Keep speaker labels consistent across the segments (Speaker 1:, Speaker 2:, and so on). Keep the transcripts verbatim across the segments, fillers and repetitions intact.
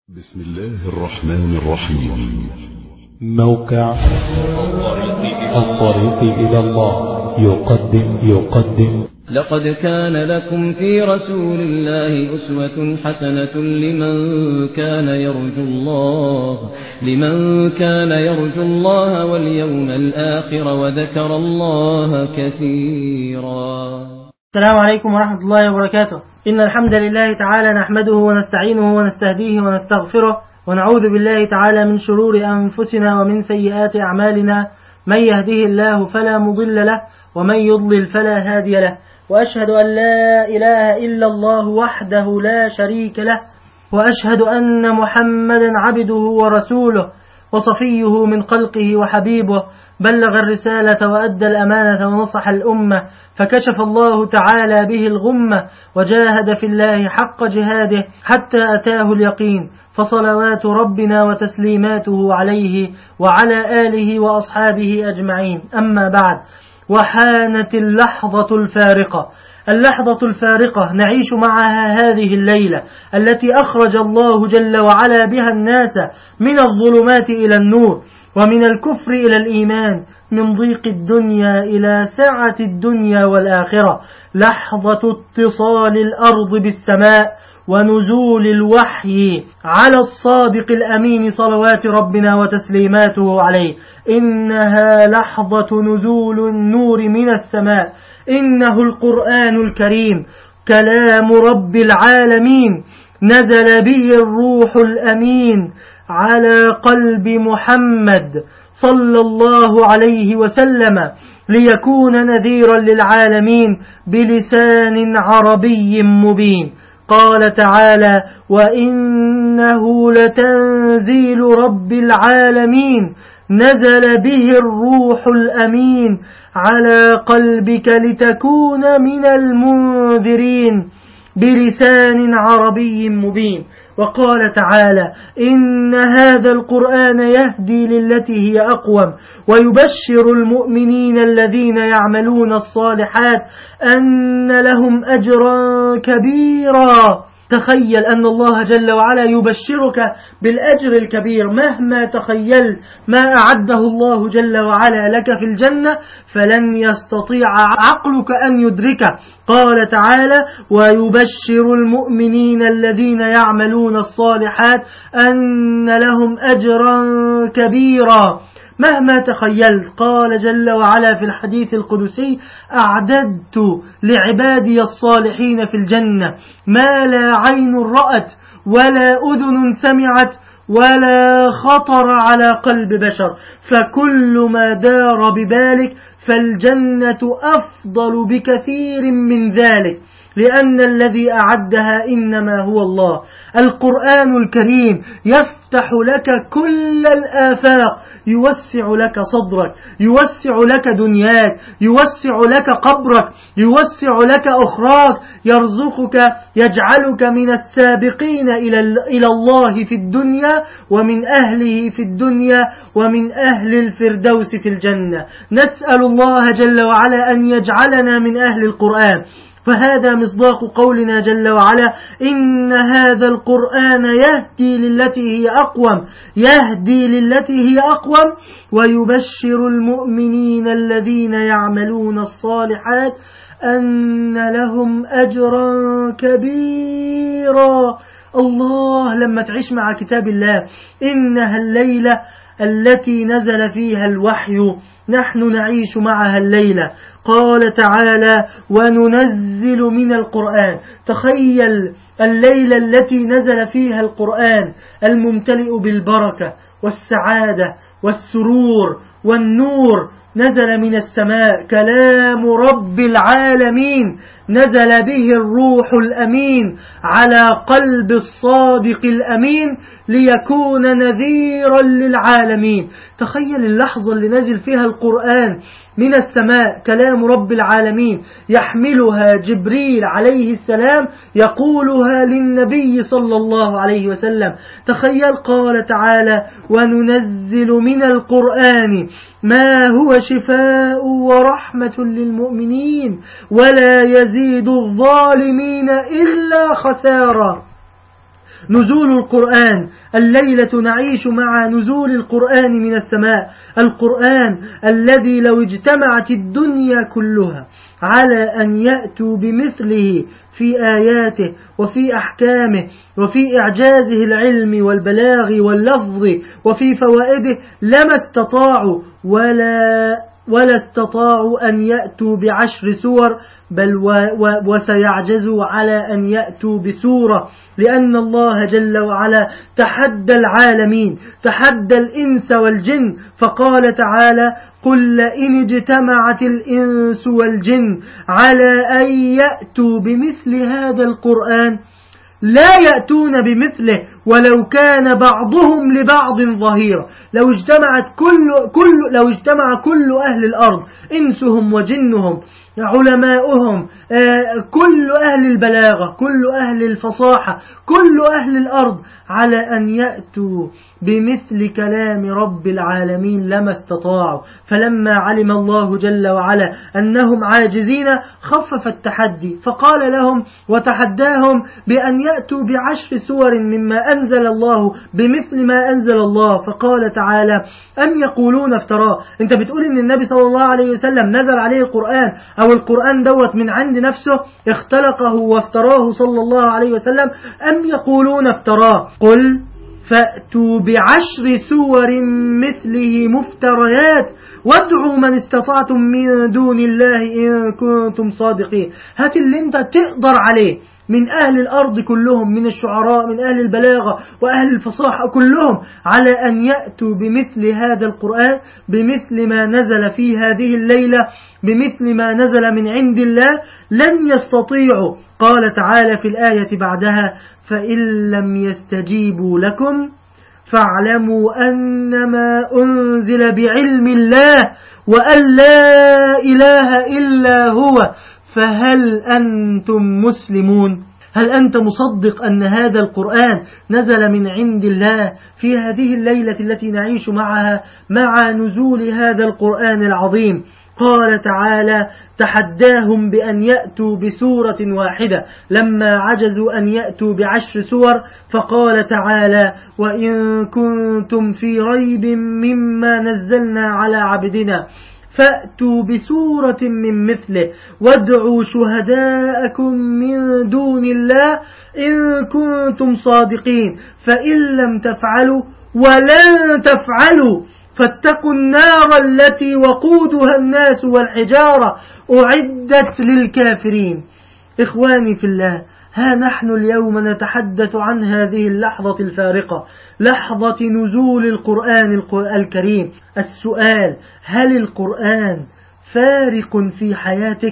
Speaker 1: بسم الله الرحمن الرحيم.
Speaker 2: موقع الطريق إلى الله يقدم يقدم
Speaker 3: لقد كان لكم في رسول الله أسوة حسنة لمن كان يرجو الله لمن كان يرجو الله واليوم الآخر وذكر الله كثيرا.
Speaker 4: السلام عليكم ورحمة الله وبركاته. إن الحمد لله تعالى نحمده ونستعينه ونستهديه ونستغفره ونعوذ بالله تعالى من شرور أنفسنا ومن سيئات أعمالنا. من يهده الله فلا مضل له ومن يضلل فلا هادي له، وأشهد أن لا إله إلا الله وحده لا شريك له، وأشهد أن محمدا عبده ورسوله وصفيه من خلقه وحبيبه، بلغ الرسالة وأدى الأمانة ونصح الأمة، فكشف الله تعالى به الغمة، وجاهد في الله حق جهاده حتى أتاه اليقين، فصلوات ربنا وتسليماته عليه وعلى آله وأصحابه أجمعين. أما بعد، وحانت اللحظة الفارقة اللحظة الفارقة نعيش معها هذه الليلة التي أخرج الله جل وعلا بها الناس من الظلمات إلى النور، ومن الكفر إلى الإيمان، من ضيق الدنيا إلى سعة الدنيا والآخرة. لحظة اتصال الأرض بالسماء ونزول الوحي على الصادق الأمين صلوات ربنا وتسليماته عليه. إنها لحظة نزول النور من السماء، إنه القرآن الكريم كلام رب العالمين، نزل به الروح الأمين على قلب محمد صلى الله عليه وسلم ليكون نذيرا للعالمين بلسان عربي مبين. قال تعالى: وإنه لتنزيل رب العالمين نزل به الروح الأمين على قلبك لتكون من المنذرين بلسان عربي مبين. وقال تعالى: إن هذا القرآن يهدي للتي هي أقوم ويبشر المؤمنين الذين يعملون الصالحات أن لهم أجرا كبيرا. تخيل أن الله جل وعلا يبشرك بالأجر الكبير، مهما تخيل ما أعده الله جل وعلا لك في الجنة فلن يستطيع عقلك أن يدركه. قال تعالى: ويبشر المؤمنين الذين يعملون الصالحات أن لهم أجرا كبيرا. مهما تخيلت. قال جل وعلا في الحديث القدسي: أعددت لعبادي الصالحين في الجنة ما لا عين رأت ولا أذن سمعت ولا خطر على قلب بشر. فكل ما دار ببالك فالجنة أفضل بكثير من ذلك، لأن الذي أعدها إنما هو الله. القرآن الكريم يفتح لك كل الآفاق، يوسع لك صدرك، يوسع لك دنياك، يوسع لك قبرك، يوسع لك أخراك، يرزقك، يجعلك من السابقين إلى الله في الدنيا ومن أهله في الدنيا ومن أهل الفردوس في الجنة. نسأل الله جل وعلا أن يجعلنا من أهل القرآن. فهذا مصداق قولنا جل وعلا: إن هذا القرآن يهدي للتي هي أقوم يهدي للتي هي أقوم ويبشر المؤمنين الذين يعملون الصالحات أن لهم أجرا كبيرا. الله لما تعيش مع كتاب الله، إنها الليلة التي نزل فيها الوحي، نحن نعيش معها الليلة. قال تعالى: وننزل من القرآن. تخيل الليلة التي نزل فيها القرآن الممتلئ بالبركة والسعادة والسرور والنور، نزل من السماء كلام رب العالمين، نزل به الروح الأمين على قلب الصادق الأمين ليكون نذيرا للعالمين. تخيل اللحظة اللي نزل فيها القرآن من السماء كلام رب العالمين، يحملها جبريل عليه السلام يقولها للنبي صلى الله عليه وسلم. تخيل قال تعالى: وننزل من القرآن ما هو شفاء ورحمة للمؤمنين ولا يزيد الظالمين إلا خسارا. نزول القرآن. الليلة نعيش مع نزول القرآن من السماء، القرآن الذي لو اجتمعت الدنيا كلها على أن يأتوا بمثله في آياته وفي أحكامه وفي إعجازه العلم والبلاغ واللفظ وفي فوائده لما استطاعوا ولا ولا استطاعوا أن يأتوا بعشر سور، بل وسيعجزوا على أن يأتوا بسورة، لأن الله جل وعلا تحدى العالمين، تحدى الإنس والجن، فقال تعالى: قل إن اجتمعت الإنس والجن على أن يأتوا بمثل هذا القرآن لا يأتون بمثله ولو كان بعضهم لبعض ظهيرا. لو اجتمعت كل كل لو اجتمع كل أهل الأرض، إنسهم وجنهم، علماؤهم، كل أهل البلاغة، كل أهل الفصاحة، كل أهل الأرض على أن يأتوا بمثل كلام رب العالمين لما استطاعوا. فلما علم الله جل وعلا أنهم عاجزين خفف التحدي، فقال لهم وتحداهم بأن يأتوا بعشر سور مما أنزل الله بمثل ما أنزل الله. فقال تعالى: أم يقولون افتراه. انت بتقول ان النبي صلى الله عليه وسلم نزل عليه القرآن، أو القرآن دوت من عند نفسه اختلقه وافتراه صلى الله عليه وسلم، أم يقولون افتراه. قل فأتوا بعشر سور مثله مفتريات وادعوا من استطعتم من دون الله إن كنتم صادقين. هات اللي انت تقدر عليه من أهل الأرض كلهم، من الشعراء، من أهل البلاغة وأهل الفصاحة كلهم، على أن يأتوا بمثل هذا القرآن، بمثل ما نزل في هذه الليلة، بمثل ما نزل من عند الله. لن يستطيعوا. قال تعالى في الآية بعدها: فإن لم يستجيبوا لكم فاعلموا أنما أنزل بعلم الله وأن لا إله إلا هو فهل أنتم مسلمون؟ هل أنت مصدق أن هذا القرآن نزل من عند الله في هذه الليلة التي نعيش معها مع نزول هذا القرآن العظيم؟ قال تعالى: تحداهم بأن يأتوا بسورة واحدة لما عجزوا أن يأتوا بعشر سور. فقال تعالى: وإن كنتم في ريب مما نزلنا على عبدنا فأتوا بسورة من مثله وادعوا شهداءكم من دون الله إن كنتم صادقين، فإن لم تفعلوا ولن تفعلوا فاتقوا النار التي وقودها الناس والحجارة أعدت للكافرين. إخواني في الله، ها نحن اليوم نتحدث عن هذه اللحظة الفارقة، لحظة نزول القرآن الكريم. السؤال: هل القرآن فارق في حياتك؟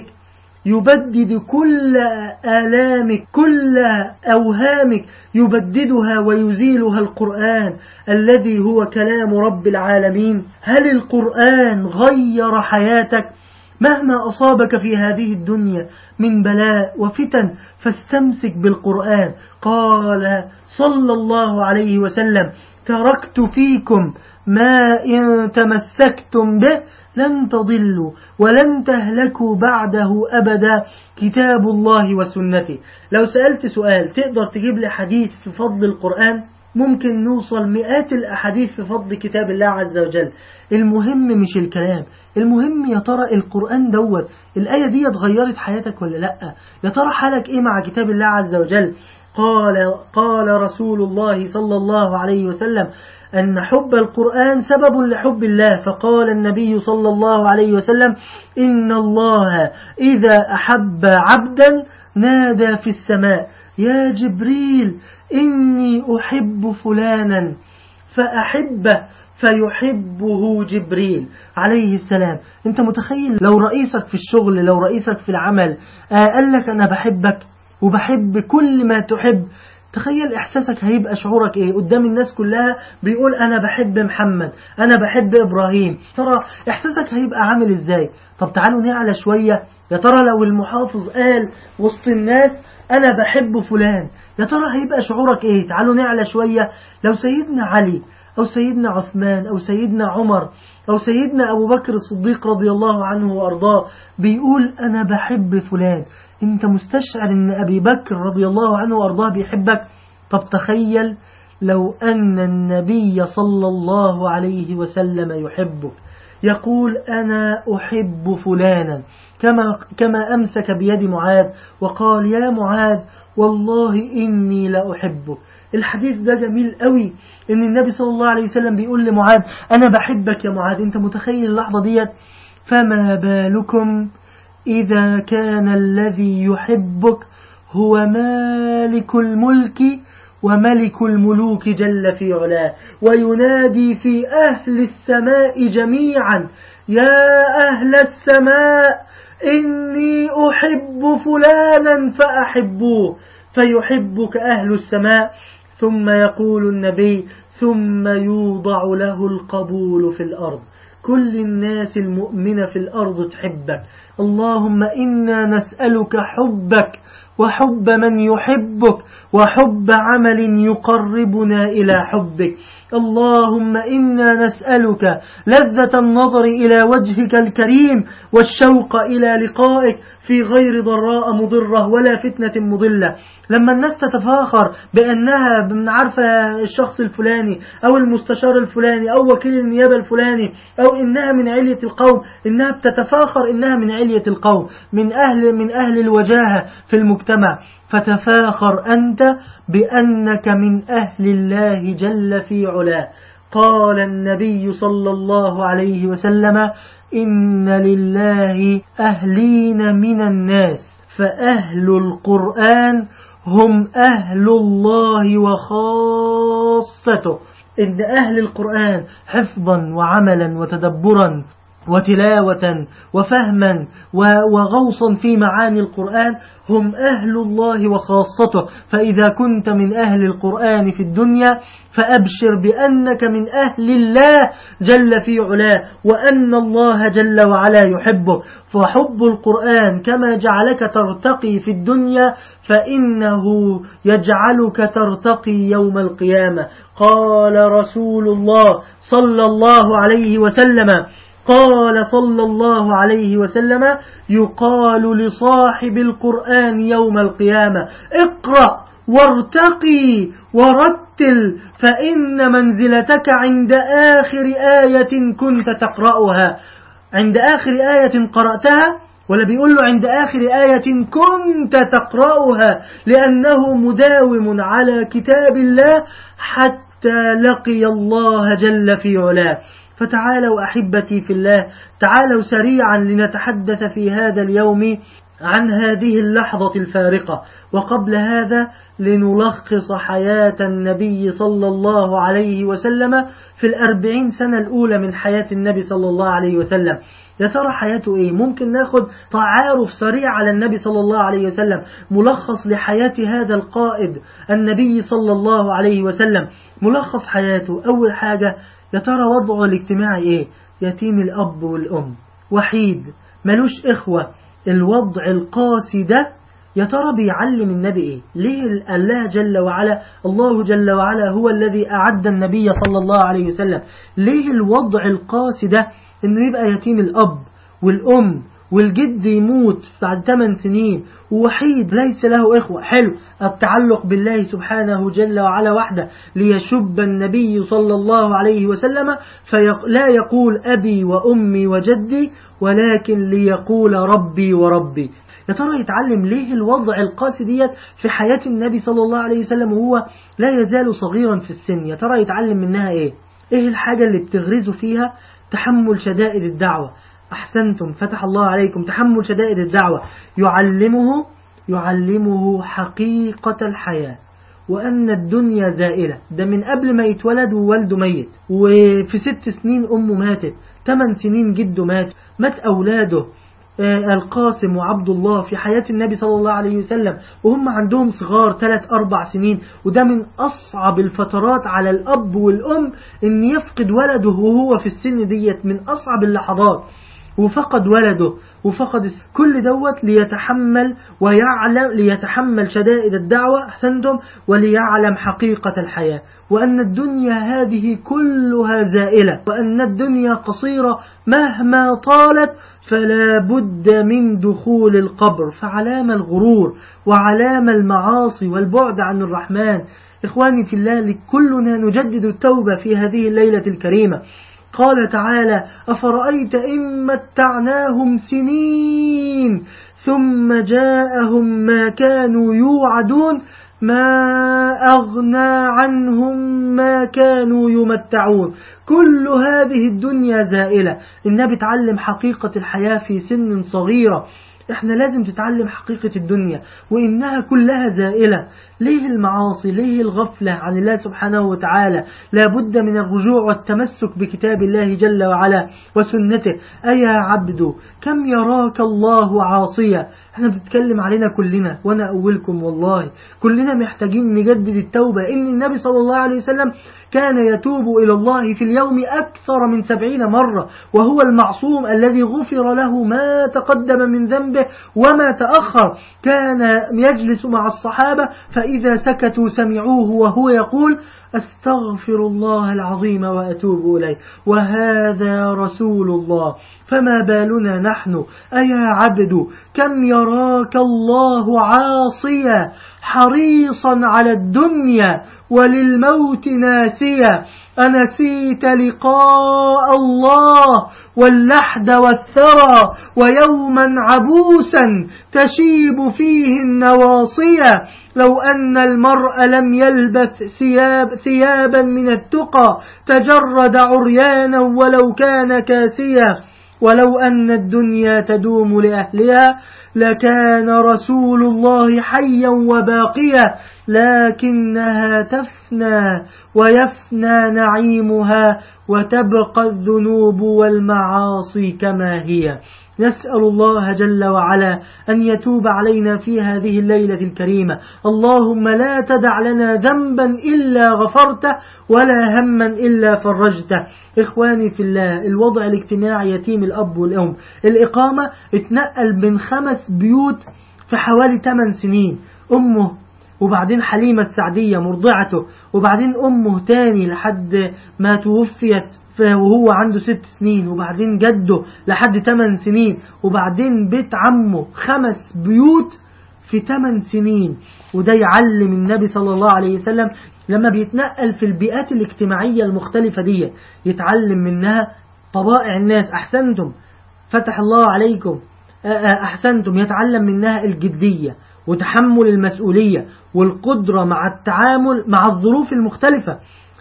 Speaker 4: يبدد كل آلامك، كل أوهامك يبددها ويزيلها القرآن الذي هو كلام رب العالمين. هل القرآن غير حياتك؟ مهما أصابك في هذه الدنيا من بلاء وفتن فاستمسك بالقرآن. قال صلى الله عليه وسلم: تركت فيكم ما إن تمسكتم به لن تضلوا ولن تهلكوا بعده أبدا، كتاب الله وسنتي. لو سألت سؤال تقدر تجيب لي حديث في فضل القرآن؟ ممكن نوصل مئات الأحاديث في فضل كتاب الله عز وجل. المهم مش الكلام، المهم يا ترى القرآن دوت الآية دي اتغيرت حياتك ولا لأ؟ يا ترى حالك إيه مع كتاب الله عز وجل؟ قال قال رسول الله صلى الله عليه وسلم أن حب القرآن سبب لحب الله. فقال النبي صلى الله عليه وسلم: إن الله إذا أحب عبدا نادى في السماء: يا جبريل إني أحب فلانا فأحبه فيحبه جبريل عليه السلام. انت متخيل لو رئيسك في الشغل، لو رئيسك في العمل قال لك أنا بحبك وبحب كل ما تحب، تخيل إحساسك هيبقى شعورك إيه قدام الناس كلها بيقول أنا بحب محمد، أنا بحب إبراهيم؟ ترى إحساسك هيبقى عامل إزاي؟ طب تعالوا نعلى شوية. يا ترى لو المحافظ قال وسط الناس أنا بحب فلان، يا ترى هيبقى شعورك إيه؟ تعالوا نعلى شوية. لو سيدنا علي أو سيدنا عثمان أو سيدنا عمر أو سيدنا أبو بكر الصديق رضي الله عنه وأرضاه بيقول أنا بحب فلان، أنت مستشعر أن أبي بكر رضي الله عنه وأرضاه بيحبك؟ طب تخيل لو أن النبي صلى الله عليه وسلم يحبك، يقول أنا أحب فلانا، كما, كما أمسك بيد معاذ وقال يا معاذ والله إني لأحبك. الحديث ده جميل قوي، إن النبي صلى الله عليه وسلم بيقول لمعاذ أنا بحبك يا معاذ. أنت متخيل اللحظة ديت؟ فما بالكم إذا كان الذي يحبك هو مالك الملك وملك الملوك جل في علاه، وينادي في أهل السماء جميعا يا أهل السماء إني أحب فلانا فأحبوه، فيحبك أهل السماء. ثم يقول النبي ثم يوضع له القبول في الأرض، كل الناس المؤمنة في الأرض تحبك. اللهم إنا نسألك حبك وحب من يحبك وحب عمل يقربنا إلى حبك. اللهم إنا نسألك لذة النظر إلى وجهك الكريم والشوق إلى لقائك في غير ضراء مضرة ولا فتنة مضلة. لما الناس تتفاخر بأنها من عارفة الشخص الفلاني أو المستشار الفلاني أو وكيل النيابة الفلاني أو إنها من علية القوم، إنها بتتفاخر إنها من علية القوم، من أهل, من أهل الوجاهة في المجتمع، فتفاخر أنت بأنك من أهل الله جل في علاه. قال النبي صلى الله عليه وسلم إن لله أهلين من الناس، فأهل القرآن هم أهل الله وخاصته. إن أهل القرآن حفظا وعملا وتدبرا وتلاوة وفهما وغوصا في معاني القرآن هم أهل الله وخاصته. فإذا كنت من أهل القرآن في الدنيا فأبشر بأنك من أهل الله جل في علاه، وأن الله جل وعلا يحبك. فحب القرآن كما جعلك ترتقي في الدنيا فإنه يجعلك ترتقي يوم القيامة. قال رسول الله صلى الله عليه وسلم قال صلى الله عليه وسلم يقال لصاحب القرآن يوم القيامة اقرأ وارتقي ورتل فإن منزلتك عند آخر آية كنت تقرأها. عند آخر آية قرأتها، ولا بيقول له عند آخر آية كنت تقرأها، لأنه مداوم على كتاب الله حتى لقي الله جل في علاه. فتعالوا أحبتي في الله، تعالوا سريعا لنتحدث في هذا اليوم عن هذه اللحظة الفارقة. وقبل هذا لنلخص حياة النبي صلى الله عليه وسلم في الأربعين سنة الأولى من حياة النبي صلى الله عليه وسلم. يا ترى حياته إيه؟ ممكن ناخد تعارف سريع على النبي صلى الله عليه وسلم، ملخص لحياة هذا القائد النبي صلى الله عليه وسلم. ملخص حياته، أول حاجة يا ترى وضعه الاجتماعي إيه؟ يتيم الأب والأم، وحيد، ملوش إخوة. الوضع القاسي ده يا ترى بيعلم النبي إيه؟ ليه الله جل وعلا الله جل وعلا هو الذي أعد النبي صلى الله عليه وسلم؟ ليه الوضع القاسي ده إنه يبقى يتيم الأب والأم والجد يموت بعد ثمان سنين ووحيد ليس له إخوة؟ حلو، التعلق بالله سبحانه جل وعلا وحده. ليشب النبي صلى الله عليه وسلم فلا يقول أبي وأمي وجدي، ولكن ليقول ربي وربي. يا ترى يتعلم ليه الوضع القاسي ديت في حياة النبي صلى الله عليه وسلم وهو لا يزال صغيرا في السن؟ يا ترى يتعلم منها إيه؟ إيه الحاجة اللي بتغرزه فيها؟ تحمل شدائد الدعوة. أحسنتم، فتح الله عليكم، تحمل شدائد الدعوة. يعلمه يعلمه حقيقة الحياة، وأن الدنيا زائلة. ده من قبل ما يتولد ووالده ميت، وفي ست سنين أمه ماتت، ثمان سنين جده مات، مات أولاده القاسم وعبد الله في حياة النبي صلى الله عليه وسلم وهم عندهم صغار ثلاث أربع سنين. وده من أصعب الفترات على الأب والأم، إن يفقد ولده وهو في السن ديت، من أصعب اللحظات. وفقد ولده وفقد كل دوت ليتحمل ويعلم ليتحمل شدائد الدعوة. أحسنتم، وليعلم حقيقة الحياة، وأن الدنيا هذه كلها زائلة، وأن الدنيا قصيرة مهما طالت، فلا بد من دخول القبر. فعلام الغرور وعلام المعاصي والبعد عن الرحمن إخواني في الله، كلنا نجدد التوبة في هذه الليلة الكريمة. قال تعالى: أفرأيت إن متعناهم سنين ثم جاءهم ما كانوا يوعدون ما أغنى عنهم ما كانوا يمتعون. كل هذه الدنيا زائلة. النبي تعلم حقيقة الحياة في سن صغيرة. احنا لازم تتعلم حقيقة الدنيا وإنها كلها زائلة. ليه المعاصي؟ ليه الغفلة عن الله سبحانه وتعالى؟ لا بد من الرجوع والتمسك بكتاب الله جل وعلا وسنته. أيا عبد كم يراك الله عاصيا. احنا بنتكلم علينا كلنا، وانا اولكم والله كلنا محتاجين نجدد التوبة. ان النبي صلى الله عليه وسلم كان يتوب إلى الله في اليوم أكثر من سبعين مرة، وهو المعصوم الذي غفر له ما تقدم من ذنبه وما تأخر. كان يجلس مع الصحابة فإذا سكتوا سمعوه وهو يقول: أستغفر الله العظيم وأتوب إليه، وهذا رسول الله. فما بالنا نحن؟ أيا عبد كم يراك الله عاصيا حريصا على الدنيا وللموت ناسيا. أنسيت لقاء الله واللحد والثرى ويوما عبوسا تشيب فيه النواصيا. لو أن المرء لم يلبث ثياب ثيابا من التقى تجرد عريانا ولو كان كاسيا. ولو أن الدنيا تدوم لأهلها لكان رسول الله حيا وباقيا، لكنها تفنى ويفنى نعيمها وتبقى الذنوب والمعاصي كما هي. نسأل الله جل وعلا أن يتوب علينا في هذه الليلة الكريمة. اللهم لا تدع لنا ذنبا إلا غفرته ولا هما إلا فرجته. إخواني في الله، الوضع الاجتماعي يتيم الأب والأم. الإقامة اتنقل من خمس بيوت في حوالي ثمان سنين. أمه وبعدين حليمة السعدية مرضعته وبعدين أمه تاني لحد ما توفيت وهو عنده ست سنين وبعدين جده لحد ثمان سنين وبعدين بيت عمه. خمس بيوت في ثمان سنين. وده يعلم النبي صلى الله عليه وسلم لما بيتنقل في البيئات الاجتماعية المختلفة دي يتعلم منها طبائع الناس. أحسنتم فتح الله عليكم أحسنتم. يتعلم منها الجدية وتحمل المسؤولية والقدرة مع التعامل مع الظروف المختلفة.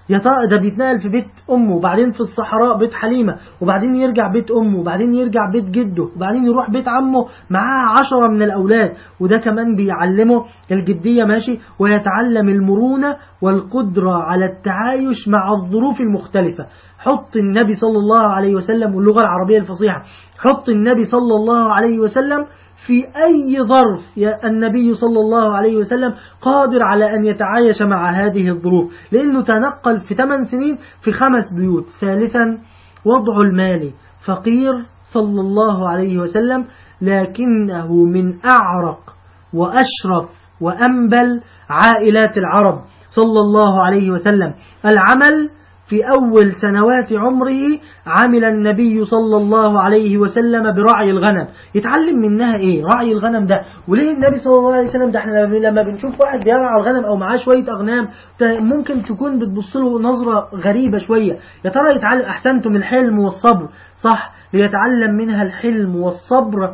Speaker 4: ده بيتنقل في بيت أمه وبعدين في الصحراء بيت حليمة وبعدين يرجع بيت أمه وبعدين يرجع بيت جده وبعدين يروح بيت عمه معاه عشرة من الأولاد. وده كمان بيعلمه الجدية ماشي، ويتعلم المرونة والقدرة على التعايش مع الظروف المختلفة. حط النبي صلى الله عليه وسلم واللغة العربية الفصيحة، حط النبي صلى الله عليه وسلم في أي ظرف. يا النبي صلى الله عليه وسلم قادر على أن يتعايش مع هذه الظروف لأنه تنقل في ثمان سنين في خمس بيوت. ثالثا وضع المال. فقير صلى الله عليه وسلم لكنه من أعرق وأشرف وأنبل عائلات العرب صلى الله عليه وسلم. العمل في أول سنوات عمره عمل النبي صلى الله عليه وسلم برعي الغنم. يتعلم منها إيه رعي الغنم ده؟ وليه النبي صلى الله عليه وسلم ده؟ احنا لما بنشوف واحد بيرعى الغنم أو معاه شوية أغنام ممكن تكون بتبصله نظرة غريبة شوية. يا ترى يتعلم أحسنتم الحلم والصبر، صح؟ ليتعلم منها الحلم والصبر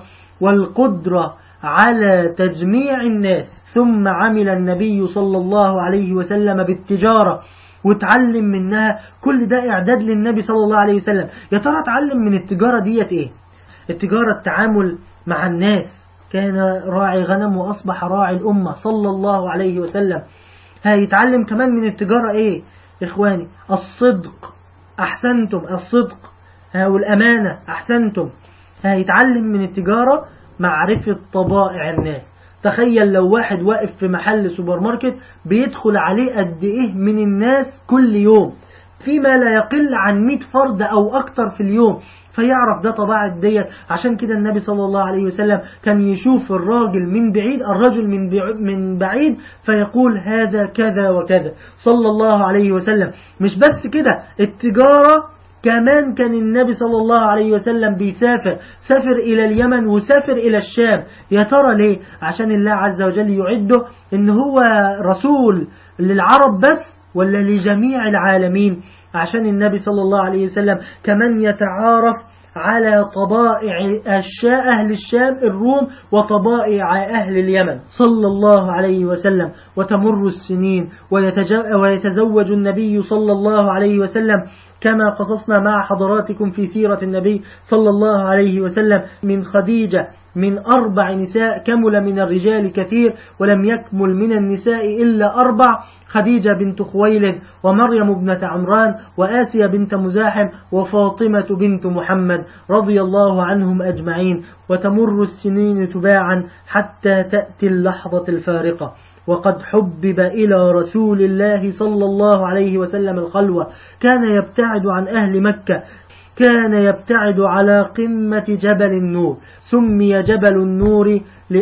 Speaker 4: والقدرة على تجميع الناس. ثم عمل النبي صلى الله عليه وسلم بالتجارة وتعلم منها. كل ده إعداد للنبي صلى الله عليه وسلم. يا ترى اتعلم من التجارة ديت إيه؟ التجارة التعامل مع الناس. كان راعي غنم وأصبح راعي الأمة صلى الله عليه وسلم. هيتعلم كمان من التجارة إيه إخواني؟ الصدق. أحسنتم الصدق والأمانة. أحسنتم. هيتعلم من التجارة معرفة طبائع الناس. تخيل لو واحد واقف في محل سوبر ماركت بيدخل عليه قد ايه من الناس كل يوم، فيما لا يقل عن مئة فرد او اكتر في اليوم، فيعرف ده طباع ديت. عشان كده النبي صلى الله عليه وسلم كان يشوف الراجل من بعيد الرجل من من بعيد فيقول هذا كذا وكذا صلى الله عليه وسلم. مش بس كده، التجارة كمان كان النبي صلى الله عليه وسلم بيسافر، سافر إلى اليمن وسافر إلى الشام. يا ترى ليه؟ عشان الله عز وجل يعده إن هو رسول للعرب بس ولا لجميع العالمين؟ عشان النبي صلى الله عليه وسلم كمان يتعارف على طبائع أهل الشام الروم وطبائع أهل اليمن صلى الله عليه وسلم. وتمر السنين ويتزوج النبي صلى الله عليه وسلم كما قصصنا مع حضراتكم في سيرة النبي صلى الله عليه وسلم من خديجة من أربع نساء، كمل من الرجال كثير ولم يكمل من النساء إلا أربع: خديجة بنت خويلد، ومريم ابنة عمران، وآسيا بنت مزاحم، وفاطمة بنت محمد رضي الله عنهم أجمعين. وتمر السنين تباعا حتى تأتي اللحظة الفارقة، وقد حبب إلى رسول الله صلى الله عليه وسلم الخلوة. كان يبتعد عن أهل مكة، كان يبتعد على قمة جبل النور. سمي جبل النور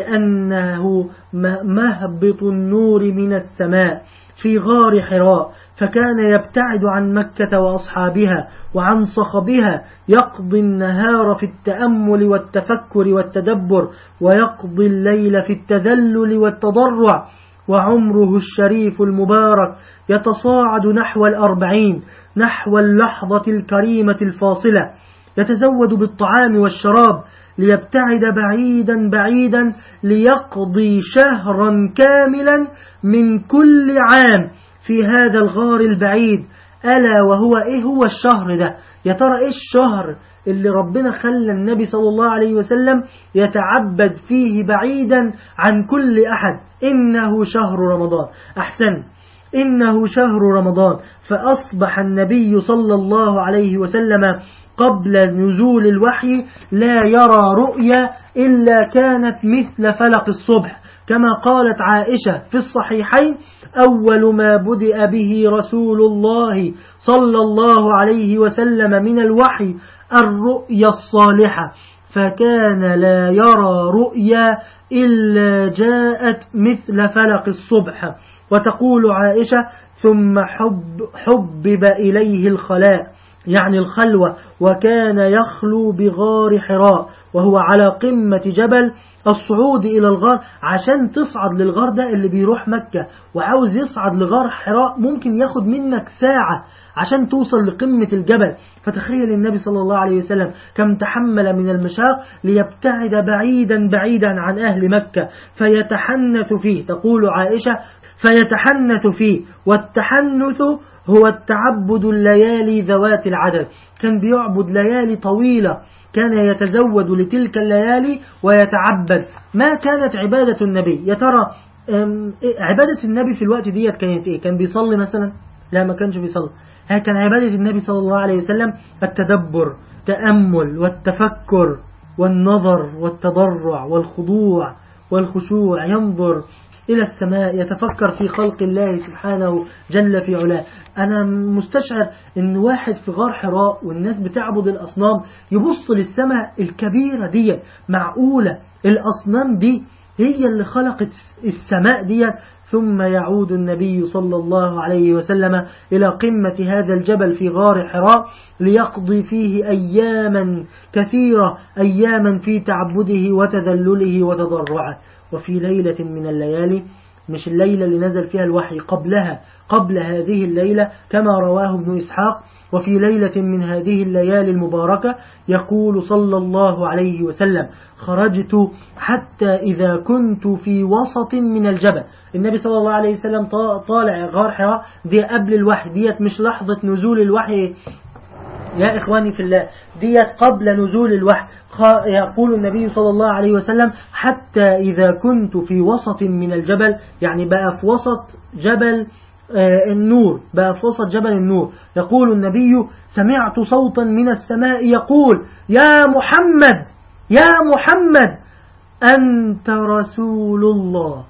Speaker 4: لأنه مهبط النور من السماء في غار حراء، فكان يبتعد عن مكة وأصحابها وعن صخبها، يقضي النهار في التأمل والتفكر والتدبر، ويقضي الليل في التذلل والتضرع. وعمره الشريف المبارك يتصاعد نحو الأربعين، نحو اللحظة الكريمة الفاصلة. يتزود بالطعام والشراب ليبتعد بعيدا بعيدا، ليقضي شهرا كاملا من كل عام في هذا الغار البعيد. ألا وهو إيه هو الشهر ده؟ يا ترى إيه الشهر اللي ربنا خلى النبي صلى الله عليه وسلم يتعبد فيه بعيدا عن كل أحد؟ إنه شهر رمضان. أحسن، إنه شهر رمضان. فأصبح النبي صلى الله عليه وسلم قبل نزول الوحي لا يرى رؤيا إلا كانت مثل فلق الصبح، كما قالت عائشة في الصحيحين: أول ما بدأ به رسول الله صلى الله عليه وسلم من الوحي الرؤيا الصالحة، فكان لا يرى رؤيا إلا جاءت مثل فلق الصبح. وتقول عائشة: ثم حب حبب إليه الخلاء، يعني الخلوة، وكان يخلو بغار حراء وهو على قمة جبل. الصعود إلى الغار، عشان تصعد للغار ده اللي بيروح مكة وعاوز يصعد لغار حراء ممكن ياخد منك ساعة عشان توصل لقمة الجبل. فتخيل النبي صلى الله عليه وسلم كم تحمل من المشاق ليبتعد بعيدا بعيدا عن أهل مكة فيتحنث فيه. تقول عائشة: فيتحنث فيه. والتحنث هو التعبد الليالي ذوات العدد. كان بيعبد ليالي طويلة، كان يتزود لتلك الليالي ويتعبد. ما كانت عبادة النبي؟ يا ترى عبادة النبي في الوقت ديت كانت ايه؟ كان بيصلي مثلا؟ لا، ما كانش بيصلي. كان عبادة النبي صلى الله عليه وسلم التدبر، تأمل والتفكر والنظر والتضرع والخضوع والخشوع. ينظر إلى السماء، يتفكر في خلق الله سبحانه جل في علاه. أنا مستشعر أن واحد في غار حراء والناس بتعبد الأصنام يبص للسماء الكبيرة دي، معقولة الأصنام دي هي اللي خلقت السماء دي؟ ثم يعود النبي صلى الله عليه وسلم إلى قمة هذا الجبل في غار حراء ليقضي فيه أياما كثيرة، أياما في تعبده وتذلله وتضرعه. وفي ليلة من الليالي، مش الليلة اللي نزل فيها الوحي، قبلها، قبل هذه الليلة، كما رواه ابن إسحاق: وفي ليلة من هذه الليالي المباركة يقول صلى الله عليه وسلم: خرجت حتى إذا كنت في وسط من الجبل. النبي صلى الله عليه وسلم طالع غار حراء، دي قبل الوحي، ديت مش لحظة نزول الوحي يا إخواني في الله، ديت قبل نزول الوحي. يقول النبي صلى الله عليه وسلم: حتى إذا كنت في وسط من الجبل، يعني بقى في وسط جبل النور، بقى في وسط جبل النور. يقول النبي: سمعت صوتا من السماء يقول: يا محمد يا محمد أنت رسول الله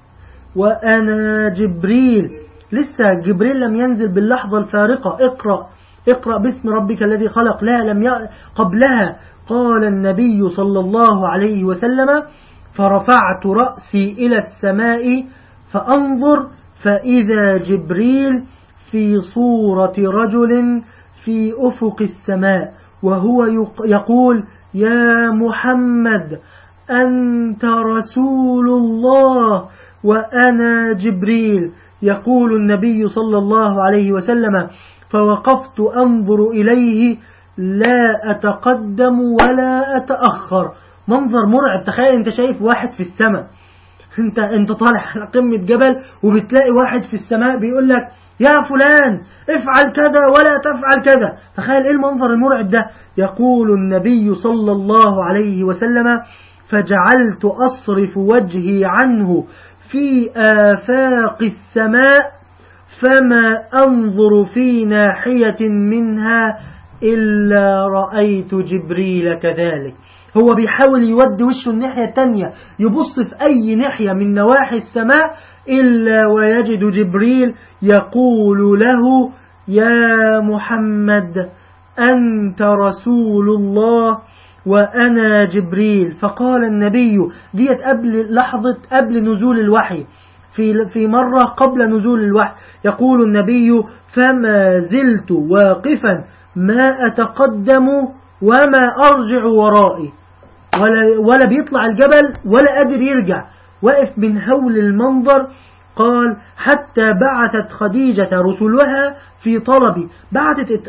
Speaker 4: وأنا جبريل. لسه جبريل لم ينزل باللحظة الفارقة: اقرأ اقرأ باسم ربك الذي خلق. لا، لم ي... قبلها قال النبي صلى الله عليه وسلم: فرفعت رأسي إلى السماء فأنظر فإذا جبريل في صورة رجل في أفق السماء وهو يقول: يا محمد أنت رسول الله وأنا جبريل. يقول النبي صلى الله عليه وسلم: فوقفت أنظر إليه لا أتقدم ولا أتأخر. منظر مرعب. تخيل أنت شايف واحد في السماء، أنت, انت طالع على قمة جبل وبتلاقي واحد في السماء بيقول لك: يا فلان افعل كذا ولا تفعل كذا. تخيل ايه المنظر المرعب ده. يقول النبي صلى الله عليه وسلم: فجعلت أصرف وجهي عنه في آفاق السماء فما أنظر في ناحية منها إلا رأيت جبريل كذلك. هو بيحاول يودي وشه الناحية التانية، يبص في أي ناحية من نواحي السماء إلا ويجد جبريل يقول له: يا محمد أنت رسول الله وأنا جبريل. فقال النبي، ديت قبل لحظة قبل نزول الوحي، في في مرة قبل نزول الوحي، يقول النبي: فما زلت واقفا ما أتقدم وما أرجع ورائي. ولا, ولا بيطلع الجبل ولا قادر يرجع، واقف من هول المنظر. قال: حتى بعثت خديجة رسلها في طلبي. بعثت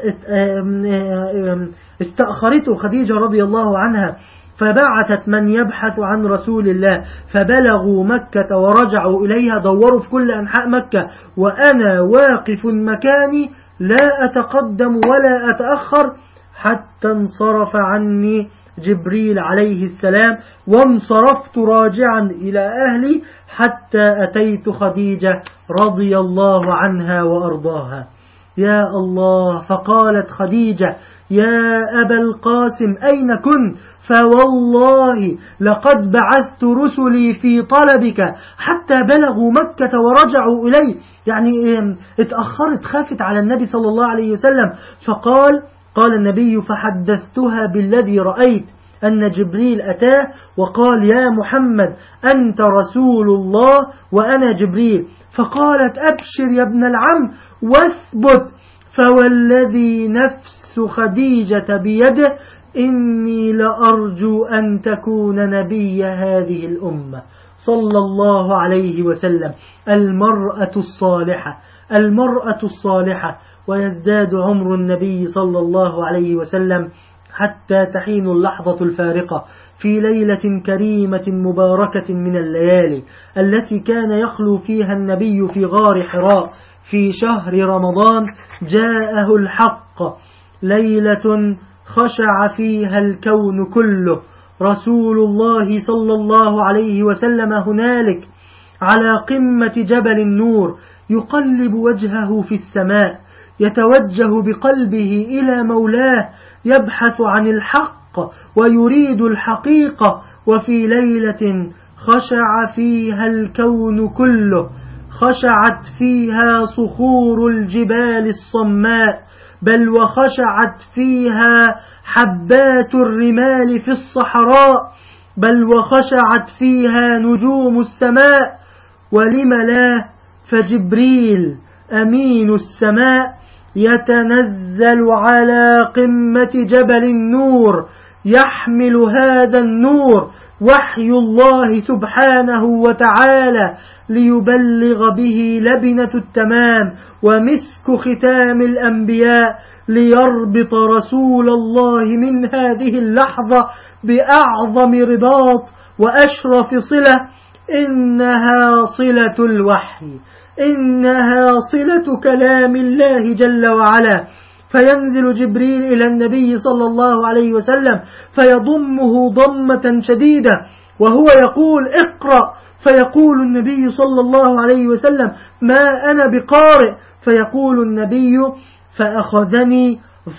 Speaker 4: استأخرته خديجة رضي الله عنها، فبعثت من يبحث عن رسول الله، فبلغوا مكة ورجعوا إليها، دوروا في كل أنحاء مكة، وأنا واقف مكاني لا أتقدم ولا أتأخر حتى انصرف عني جبريل عليه السلام، وانصرفت راجعا إلى أهلي حتى أتيت خديجة رضي الله عنها وأرضاها. يا الله. فقالت خديجة: يا أبا القاسم أين كنت؟ فوالله لقد بعثت رسلي في طلبك حتى بلغوا مكة ورجعوا إلي. يعني اتأخرت، خافت على النبي صلى الله عليه وسلم. فقال قال النبي: فحدثتها بالذي رأيت، أن جبريل أتاه وقال: يا محمد أنت رسول الله وأنا جبريل. فقالت: أبشر يا ابن العم واثبت، فوالذي نفس خديجة بيده إني لأرجو أن تكون نبي هذه الأمة صلى الله عليه وسلم. المرأة الصالحة، المرأة الصالحة. ويزداد عمر النبي صلى الله عليه وسلم حتى تحين اللحظة الفارقة في ليلة كريمة مباركة من الليالي التي كان يخلو فيها النبي في غار حراء في شهر رمضان. جاءه الحق، ليلة خشع فيها الكون كله. رسول الله صلى الله عليه وسلم هنالك على قمة جبل النور يقلب وجهه في السماء، يتوجه بقلبه إلى مولاه، يبحث عن الحق ويريد الحقيقة. وفي ليلة خشع فيها الكون كله، خشعت فيها صخور الجبال الصماء، بل وخشعت فيها حبات الرمال في الصحراء، بل وخشعت فيها نجوم السماء. ولم لا؟ فجبريل أمين السماء يتنزل على قمة جبل النور، يحمل هذا النور وحي الله سبحانه وتعالى ليبلغ به لبنة التمام ومسك ختام الأنبياء، ليربط رسول الله من هذه اللحظة بأعظم رباط وأشرف صلة. إنها صلة الوحي، إنها صلة كلام الله جل وعلا. فينزل جبريل إلى النبي صلى الله عليه وسلم فيضمه ضمة شديدة وهو يقول: اقرأ. فيقول النبي صلى الله عليه وسلم: ما أنا بقارئ. فيقول النبي: فأخذني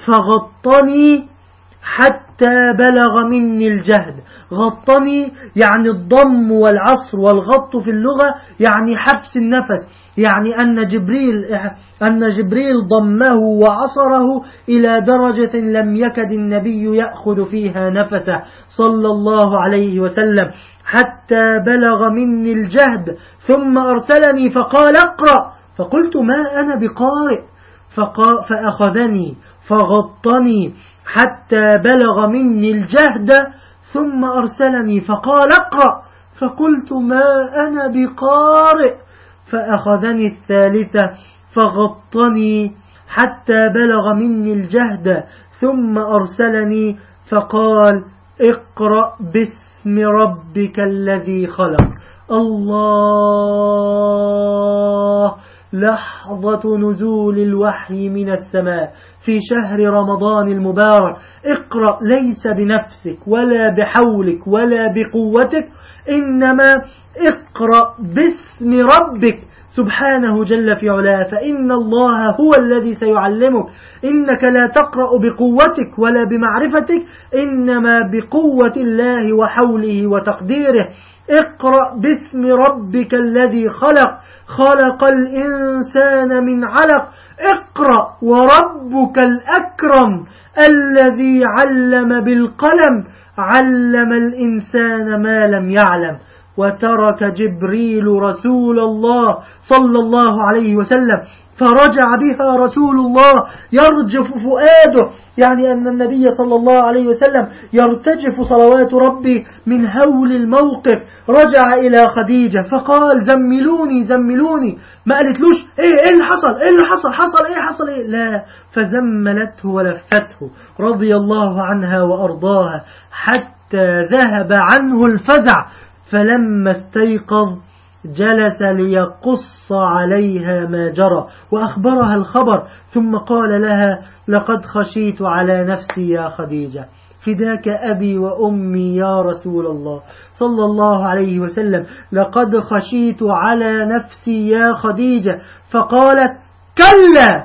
Speaker 4: فغطني حتى بلغ مني الجهد. غطني يعني الضم والعصر، والغط في اللغة يعني حبس النفس، يعني أن جبريل أن جبريل ضمه وعصره إلى درجة لم يكد النبي يأخذ فيها نفسه صلى الله عليه وسلم، حتى بلغ مني الجهد. ثم أرسلني فقال: اقرأ. فقلت: ما أنا بقارئ. فأخذني فغطني حتى بلغ مني الجهد، ثم أرسلني فقال: اقرأ. فقلت: ما أنا بقارئ. فأخذني الثالثة فغطني حتى بلغ مني الجهد، ثم أرسلني فقال اقرأ باسم ربك الذي خلق. الله، لحظة نزول الوحي من السماء في شهر رمضان المبارك. اقرأ ليس بنفسك ولا بحولك ولا بقوتك، إنما اقرأ باسم ربك سبحانه جل في علاه، فإن الله هو الذي سيعلمك. إنك لا تقرأ بقوتك ولا بمعرفتك، إنما بقوة الله وحوله وتقديره. اقرأ باسم ربك الذي خلق، خلق الإنسان من علق. اقرأ وربك الأكرم الذي علم بالقلم، علم الإنسان ما لم يعلم. وترك جبريل رسول الله صلى الله عليه وسلم، فرجع بها رسول الله يرجف فؤاده، يعني أن النبي صلى الله عليه وسلم يرتجف صلوات ربي من هول الموقف. رجع إلى خديجة فقال زملوني زملوني، ما قالتلوش ايه ايه اللي حصل ايه اللي حصل حصل ايه حصل ايه لا، فزملته ولفته رضي الله عنها وأرضاها حتى ذهب عنه الفزع. فلما استيقظ جلس ليقص عليها ما جرى وأخبرها الخبر، ثم قال لها لقد خشيت على نفسي يا خديجة، فداك أبي وأمي يا رسول الله صلى الله عليه وسلم، لقد خشيت على نفسي يا خديجة. فقالت كلا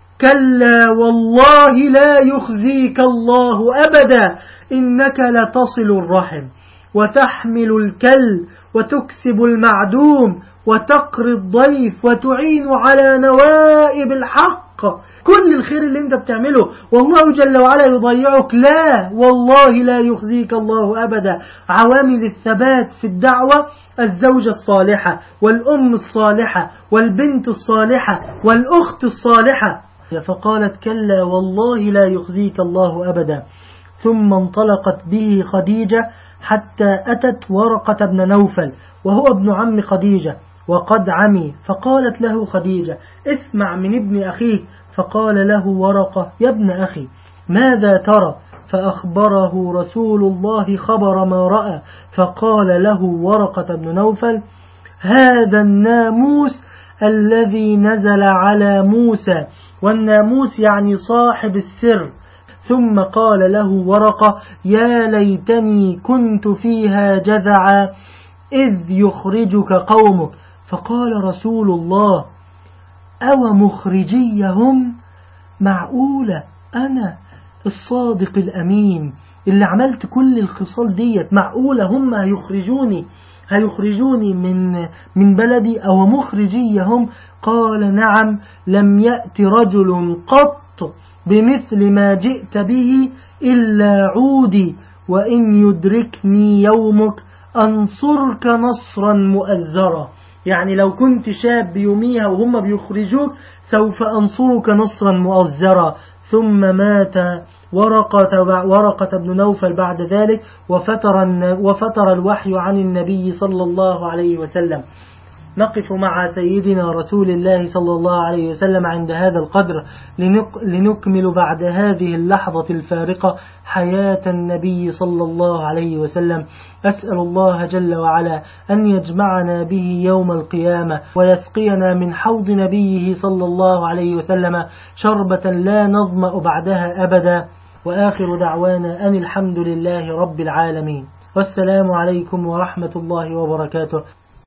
Speaker 4: كلا والله لا يخزيك الله أبدا، إنك لتصل الرحم وتحمل الكل وتكسب المعدوم وتقري الضيف وتعين على نوائب الحق. كل الخير اللي انت بتعمله والله جل وعلا يضيعك، لا والله لا يخزيك الله أبدا. عوامل الثبات في الدعوة الزوجة الصالحة والأم الصالحة والبنت الصالحة والأخت الصالحة. فقالت كلا والله لا يخزيك الله أبدا. ثم انطلقت به خديجة حتى أتت ورقة بن نوفل وهو ابن عم خديجة وقد عمي، فقالت له خديجة اسمع من ابن أخيك. فقال له ورقة يا ابن أخي ماذا ترى؟ فأخبره رسول الله خبر ما رأى. فقال له ورقة بن نوفل هذا الناموس الذي نزل على موسى، والناموس يعني صاحب السر. ثم قال له ورقة يا ليتني كنت فيها جذعا إذ يخرجك قومك. فقال رسول الله أو مخرجيهم؟ معقولة أنا الصادق الأمين اللي عملت كل الخصال ديت، معقولة هم هيخرجوني هيخرجوني من من بلدي؟ أو مخرجيهم؟ قال نعم، لم يأت رجل قط بمثل ما جئت به إلا عودي، وإن يدركني يومك أنصرك نصرا مؤزرا. يعني لو كنت شاب يوميها وهم بيخرجوك سوف أنصرك نصرا مؤزرا. ثم مات ورقة, ورقة بن نوفل بعد ذلك، وفتر, وفتر الوحي عن النبي صلى الله عليه وسلم. نقف مع سيدنا رسول الله صلى الله عليه وسلم عند هذا القدر لنكمل بعد هذه اللحظة الفارقة حياة النبي صلى الله عليه وسلم. أسأل الله جل وعلا أن يجمعنا به يوم القيامة ويسقينا من حوض نبيه صلى الله عليه وسلم شربة لا نظمأ بعدها أبدا. وآخر دعوانا أن الحمد لله رب العالمين، والسلام عليكم ورحمة الله وبركاته.